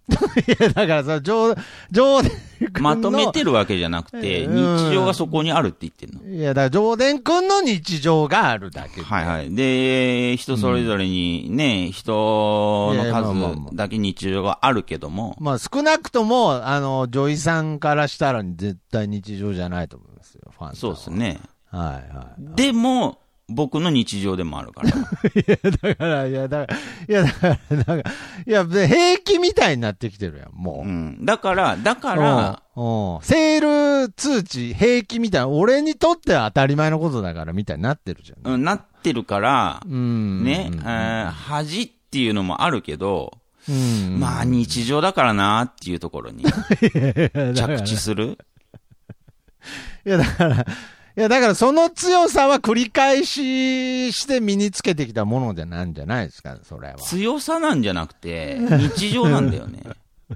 いや、だからさ、上田君の。 まとめてるわけじゃなくて、日常がそこにあるって言ってるの。 いや、だから上田君の日常があるだけで。 はいはい。で、人それぞれにね、人の数だけ日常があるけども。 まあ少なくとも、女医さんからしたら絶対日常じゃないと思いますよ、ファンさんは。 そうですね。 はいはい。 でも、僕の日常でもあるから。 いや、だから、平気みたいになってきてるやん、もう。 うん。だから、 セール通知、平気みたいな、俺にとっては当たり前のことだから、みたいになってるじゃん。 うん、なってるから、ね、恥っていうのもあるけど、まあ日常だからなっていうところに着地する。 いや、だからその強さは繰り返しして身につけてきたものなんじゃないですか、それは。 強さなんじゃなくて、日常なんだよね。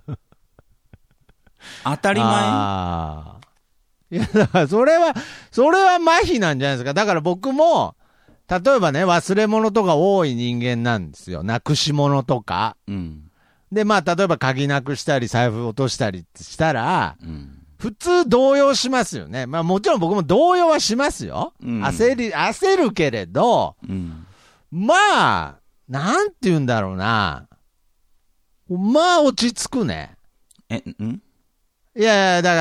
当たり前。 いや、だからそれは麻痺なんじゃないですか。だから僕も、例えばね、忘れ物とか多い人間なんですよ。なくし物とか。 うん。 で、まあ、例えば鍵なくしたり、財布落としたりってしたら、普通動揺しますよね。まあもちろん僕も動揺はしますよ。焦るけれど、まあ、なんて言うんだろうな。まあ落ち着くね。いや、だから、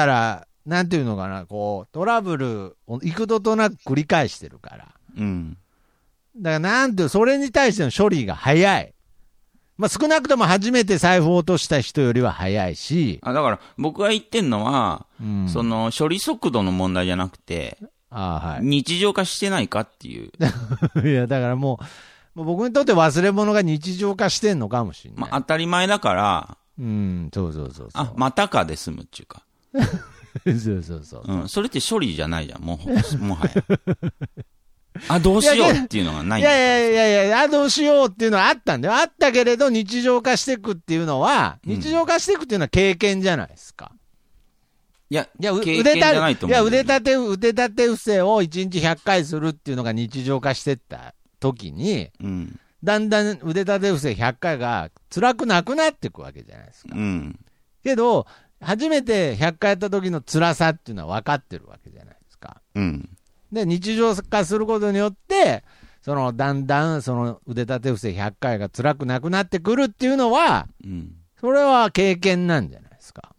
なんていうのかな、こう、トラブルを幾度となく繰り返してるから。だからそれに対しての処理が早い。まあ、少なくとも初めて財布を落とした人よりは早いし。 だから僕が言ってんのは、その処理速度の問題じゃなくて、日常化してないかっていう。 いや、だからもう僕にとって忘れ物が日常化してんのかもしれない。 まあ、当たり前だから、 そう。 またかで済むっていうか。 そう。 それって処理じゃないじゃん、もはや。どうしようっていうのがないんだ。 いや、どうしようっていうのはあったんだよ。あったけれど、日常化していくっていうのは、日常化していくっていうのは経験じゃないですか。 いや、経験じゃないと思う。 腕立て伏せを1日100回するっていうのが日常化していった時に、だんだん腕立て伏せ100回が辛くなくなっていくわけじゃないですか。けど、初めて100回やった時の辛さっていうのは分かってるわけじゃないですか。で、日常化することによって、だんだん、腕立て伏せ100回が辛くなくなってくるっていうのは、それは経験なんじゃないですか。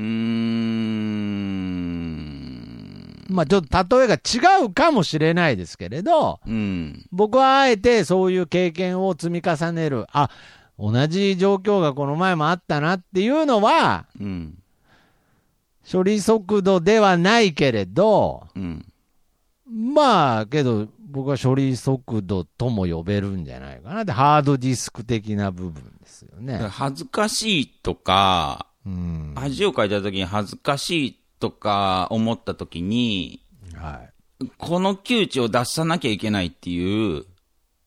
まあ、ちょっと例えが違うかもしれないですけれど、僕はあえてそういう経験を積み重ねる、同じ状況がこの前もあったなっていうのは、処理速度ではないけれど、まあ、けど、僕は処理速度とも呼べるんじゃないかな。で、ハードディスク的な部分ですよね。 恥ずかしいとか、恥をかいたときに恥ずかしいとか思ったときに、この窮地を脱さなきゃいけないっていう、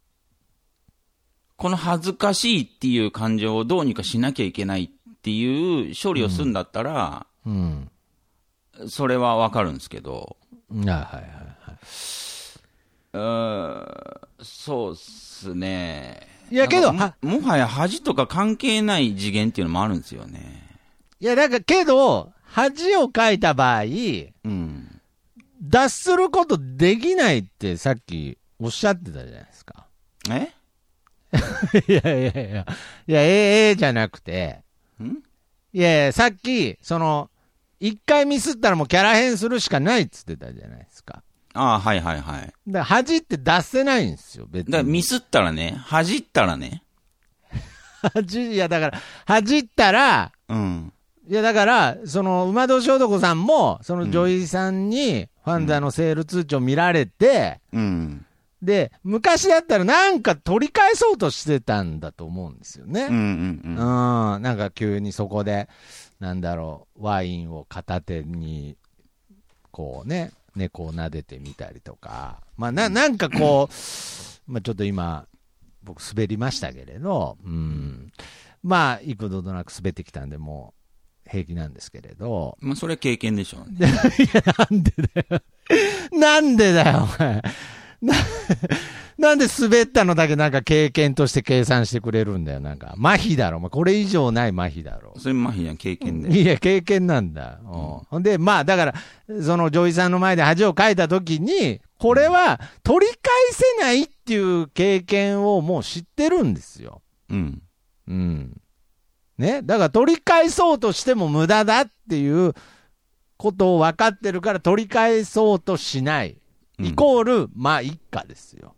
この恥ずかしいっていう感情をどうにかしなきゃいけないっていう処理をするんだったら、それはわかるんですけど、そうっすね。 いやけど、 もはや恥とか関係ない次元っていうのもあるんですよね。 いや、だからけど、恥をかいた場合、脱することできないってさっきおっしゃってたじゃないですか。いや、じゃなくて、いや、さっき、一回ミスったらもうキャラ変するしかないって言ってたじゃないですか。 はい。だから恥って出せないんですよ、別に。 だからミスったらね、恥ったらね。 いや、だから、恥ったら、いや、だから、馬年男さんも、女医さんに、ファンザのセール通知を見られて、で、昔だったらなんか取り返そうとしてたんだと思うんですよね。なんか急にそこで、ワインを片手に、こうね、猫を撫でてみたりとか、まあなんかこう、まあちょっと今、僕滑りましたけれど、まあ幾度となく滑ってきたんで、もう平気なんですけれど。 まあそれは経験でしょうね。 いや、なんでだよ、お前。 なんで滑ったのだけなんか経験として計算してくれるんだよ。なんか、麻痺だろ。これ以上ない麻痺だろ。 それ麻痺じゃん、経験で。 いや、経験なんだ。ほんで、まあ、だから、その女医さんの前で恥をかいたときに、これは取り返せないっていう経験をもう知ってるんですよ。 うん。 うん。ね。だから取り返そうとしても無駄だっていうことを分かってるから取り返そうとしない。イコール、まあ、一家ですよ。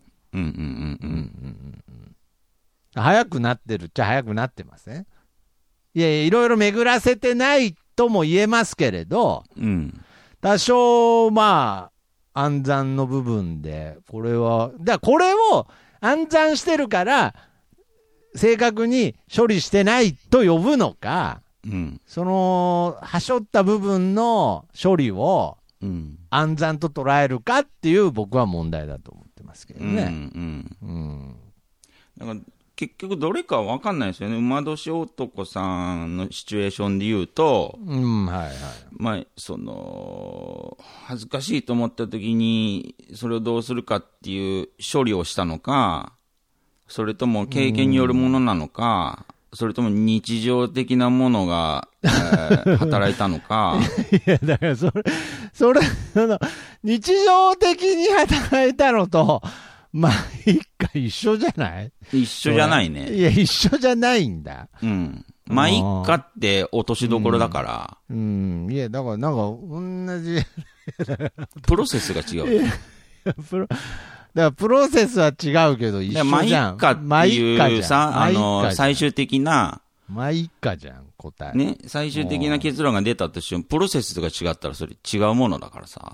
早くなってるっちゃ早くなってますね。いやいや、いろいろ巡らせてないとも言えますけれど、 うん、 多少、まあ、暗算の部分で、これは、だからこれを暗算してるから、正確に処理してないと呼ぶのか、 うん、 その、はしょった部分の処理を、暗算と捉えるかっていう僕は問題だと思ってますけどね。 だから結局どれか分かんないですよね。馬年男さんのシチュエーションで言うと、まあ、その、恥ずかしいと思った時に、それをどうするかっていう処理をしたのか、それとも経験によるものなのか、それとも日常的なものが、働いたのか。 いや、だからその、日常的に働いたのと、まあ、一緒じゃない？ 一緒じゃないね。 いや、一緒じゃないんだ。 うん。まあ、一家って落としどころだから。 いや、だからなんか、同じ。 プロセスが違う。 だからプロセスは違うけど一緒じゃん。 まあ、一家っていうさ、最終的な、 まあ、一家じゃん、答え。 ね、最終的な結論が出たとしても、プロセスが違ったらそれ違うものだからさ。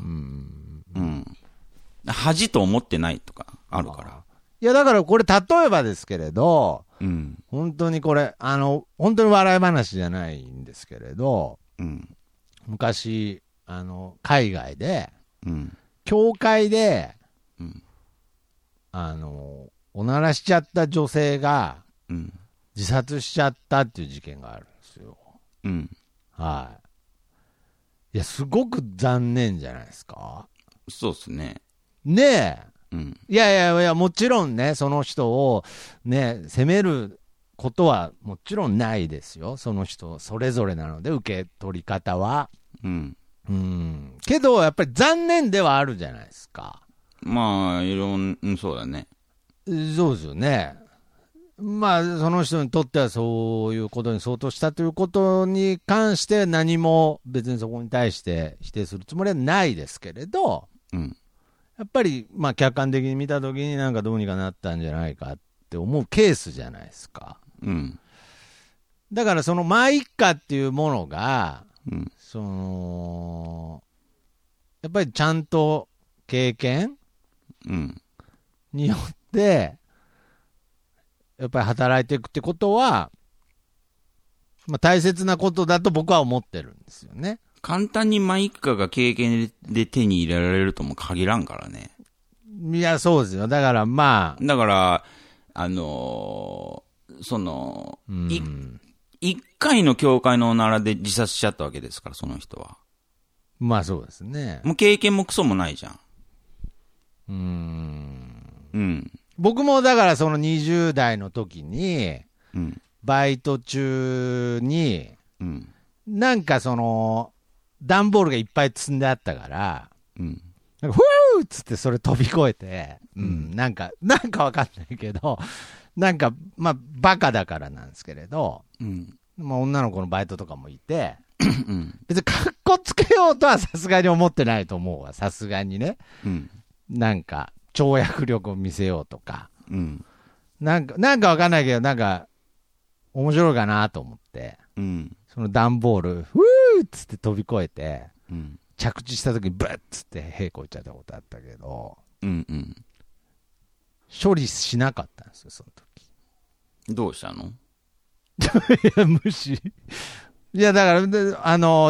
恥と思ってないとかあるから。 いや、だからこれ例えばですけれど、本当にこれ、本当に笑い話じゃないんですけれど、昔、海外で、教会で、おならしちゃった女性が、自殺しちゃったっていう事件があるんですよ。はい。いや、すごく残念じゃないですか。 そうですね。 ねえ。いやいや、もちろんね、その人をね、責めることはもちろんないですよ。その人、それぞれなので、受け取り方は。けど、やっぱり残念ではあるじゃないですか。 まあ、そうだね。 そうですよね。まあ、その人にとってはそういうことに相当したということに関して何も別にそこに対して否定するつもりはないですけれど、やっぱり、まあ、客観的に見たときになんかどうにかなったんじゃないかって思うケースじゃないですか。だからそのまあ一家っていうものが、その、やっぱりちゃんと経験、によって、やっぱり働いていくってことは、まあ、大切なことだと僕は思ってるんですよね。 簡単にマイカが経験で手に入れられるとも限らんからね。 いや、そうですよ。だからまあ。 だから、その、一回の教会のおならで自殺しちゃったわけですから、その人は。 まあそうですね。 もう経験もクソもないじゃん。 僕もだからその20代の時に、バイト中に、なんかその、段ボールがいっぱい積んであったから、なんかふーっつってそれ飛び越えて、なんかわかんないけど、なんか、まあ、バカだからなんですけれど、まあ、女の子のバイトとかもいて、別にかっこつけようとはさすがに思ってないと思うわ、さすがにね。なんか、跳躍力を見せようとか。なんかわかんないけど、なんか、面白いかなと思って、その段ボール、ふーっつって飛び越えて、着地した時にブッつって屁こいちゃったことあったけど、処理しなかったんですよ、その時。 どうしたの？ いや、無視。いや、だから、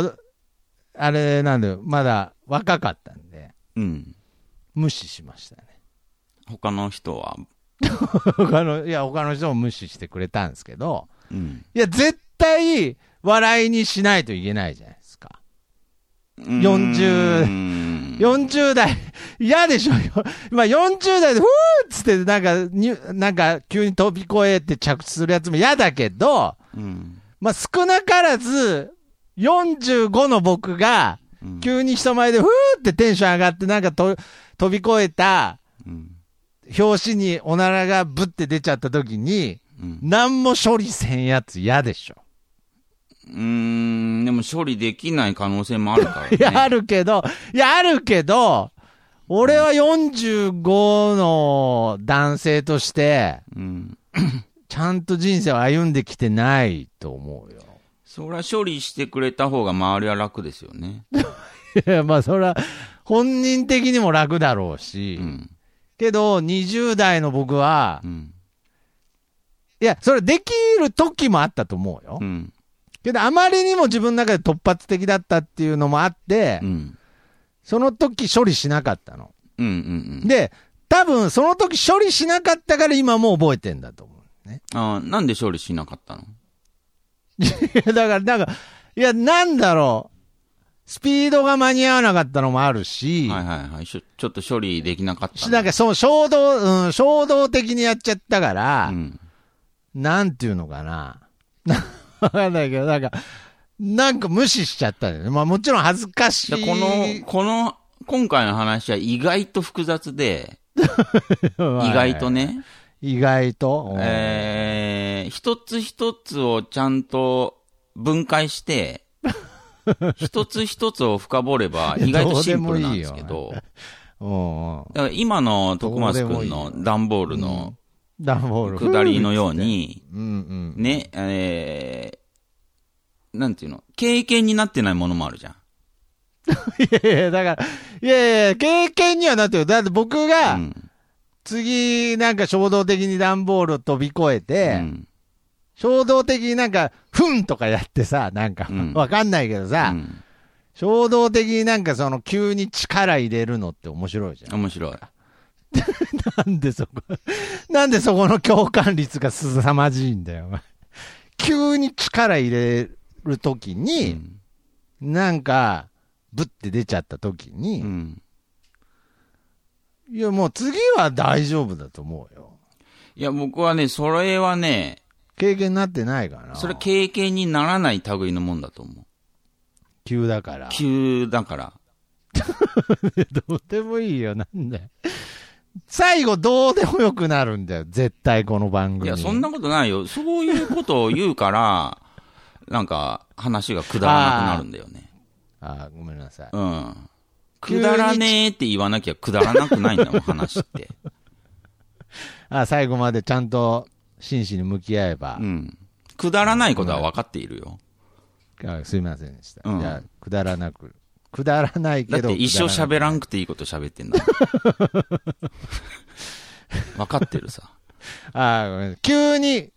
あれなんだよ、まだ若かったんで、無視しましたね。 他の人は他の人も無視してくれたんですけど、いや、絶対笑いにしないといけないじゃないですか。40 40代、嫌でしょ。まあ40代で、ふーっつって、なんか、急に飛び越えて着地するやつも嫌だけど、まあ少なからず、45の僕が、急に人前で、ふーってテンション上がって、なんか飛び越えた、表紙におならがブッて出ちゃった時に、何も処理せんやつ嫌でしょ。 でも処理できない可能性もあるからね。 あるけど、俺は45の男性として、ちゃんと人生を歩んできてないと思うよ。 そりゃ処理してくれた方が周りは楽ですよね。 いや、まあそれは本人的にも楽だろうし、けど20代の僕は、いや、それできる時もあったと思うよ。けどあまりにも自分の中で突発的だったっていうのもあって、その時処理しなかったの。で、多分その時処理しなかったから今もう覚えてんだと思うね。 なんで処理しなかったの？ いや、だから、いや、なんだろう。スピードが間に合わなかったのもあるし。 ちょっと処理できなかった。 なんかそう、衝動的にやっちゃったから、なんていうのかな。わかんないけど、なんか無視しちゃったんだよね。まあもちろん恥ずかしい。 今回の話は意外と複雑で、意外とね。 意外と一つ一つをちゃんと分解して、一つ一つを深掘れば意外とシンプルなんですけど、だから今の徳松くんの段ボールの下りのように、ね、なんていうの、経験になってないものもあるじゃん。 いや、だから、いや、経験にはなってる。だって僕が、次、なんか衝動的に段ボールを飛び越えて、衝動的になんか、ふんとかやってさ、なんか、わかんないけどさ、衝動的になんか急に力入れるのって面白いじゃん。 面白い。 なんでそこの共感率が凄まじいんだよ、お前。急に力入れるときに、なんか、ぶって出ちゃったときに、いや、もう次は大丈夫だと思うよ。 いや、僕はね、それはね、 経験になってないかな。 それ経験にならない類のもんだと思う。 急だから。どうでもいいよ、なんで。最後どうでもよくなるんだよ、絶対この番組。 いや、そんなことないよ。そういうことを言うから、なんか話がくだらなくなるんだよね。 ごめんなさい。 くだらねーって言わなきゃくだらなくないんだもん、話って。 最後までちゃんと真摯に向き合えば。 くだらないことは分かっているよ。 すいませんでした。じゃあ、くだらないけど。 だって一生喋らんくていいこと喋ってんだ。分かってるさ。 ごめん。急に、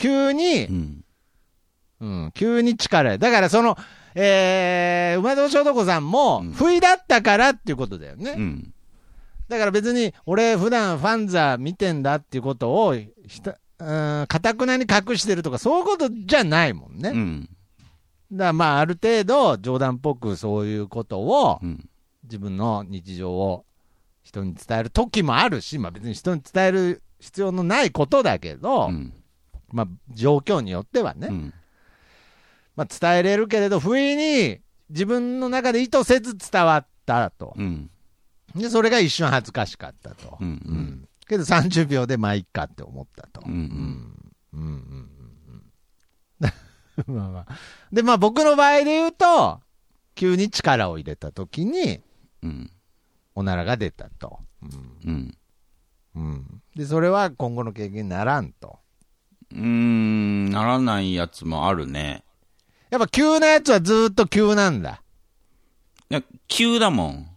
急に力。だから馬同士男さんも、不意だったからっていうことだよね。だから別に、俺普段ファンザ見てんだっていうことを、かたくなに隠してるとか、そういうことじゃないもんね。だからまあ、ある程度、冗談っぽくそういうことを、自分の日常を人に伝える時もあるし、まあ別に人に伝える必要のないことだけど、まあ状況によってはね、まあ伝えれるけれど、不意に自分の中で意図せず伝わったと。で、それが一瞬恥ずかしかったと。けど30秒でまあいっかって思ったと。で、まあ僕の場合で言うと、急に力を入れたときに、おならが出たと。で、それは今後の経験にならんと。 ならないやつもあるね。 やっぱ急なやつはずーっと急なんだ。 いや、急だもん。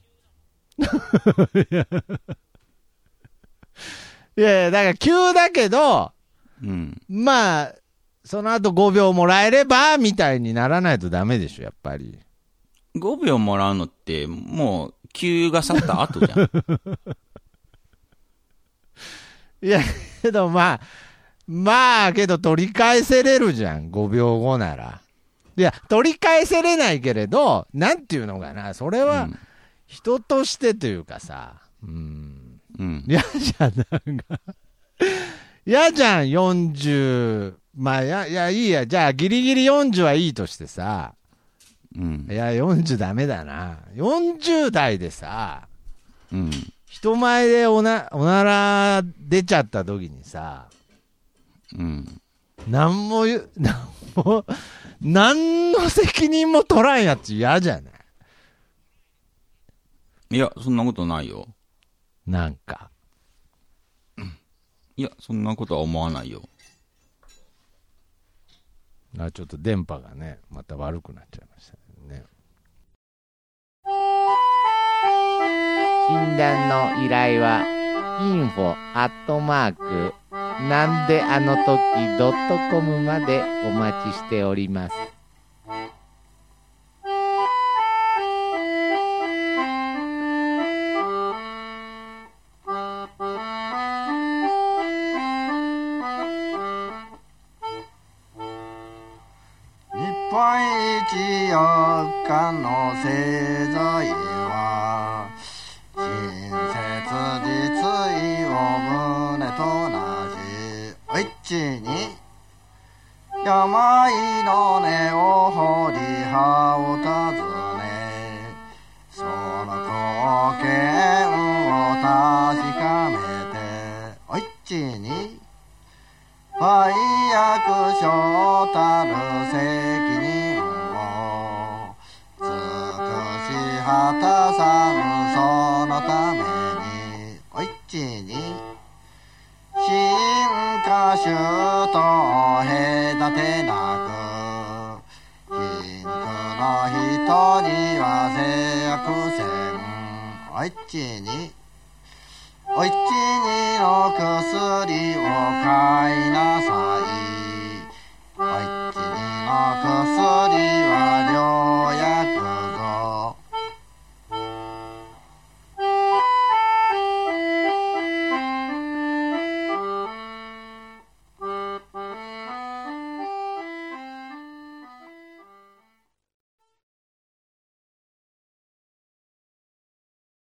いや、だから急だけど、まあ、その後5秒もらえれば、みたいにならないとダメでしょ、やっぱり。 5秒もらうのって、もう、急が去った後じゃん。 いや、けどまあ、けど取り返せれるじゃん、5秒後なら。いや、取り返せれないけれど、なんていうのかな、それは、 人としてというかさ、嫌じゃん、なんか。嫌じゃん、40。まあ、いや、いいや。じゃあ、ギリギリ40はいいとしてさ。いや、40ダメだな。40代でさ、人前でおなら出ちゃった時にさ、何の責任も取らんやつ嫌じゃない？ いや、そんなことないよ。 なんか。 いや、そんなことは思わないよ。 ちょっと電波がね、また悪くなっちゃいましたね。診断の依頼は info@ なんであの時.com までお待ちしております。 日本一4日の製材は親切実意を胸と同じお一に病の根を掘り葉を尋ねその貢献を確かめてお一に売約所たる責任を尽くし果たさぬそのためにお一に新歌手と隔てなく貧苦の人には制約せんお一にお一にの薬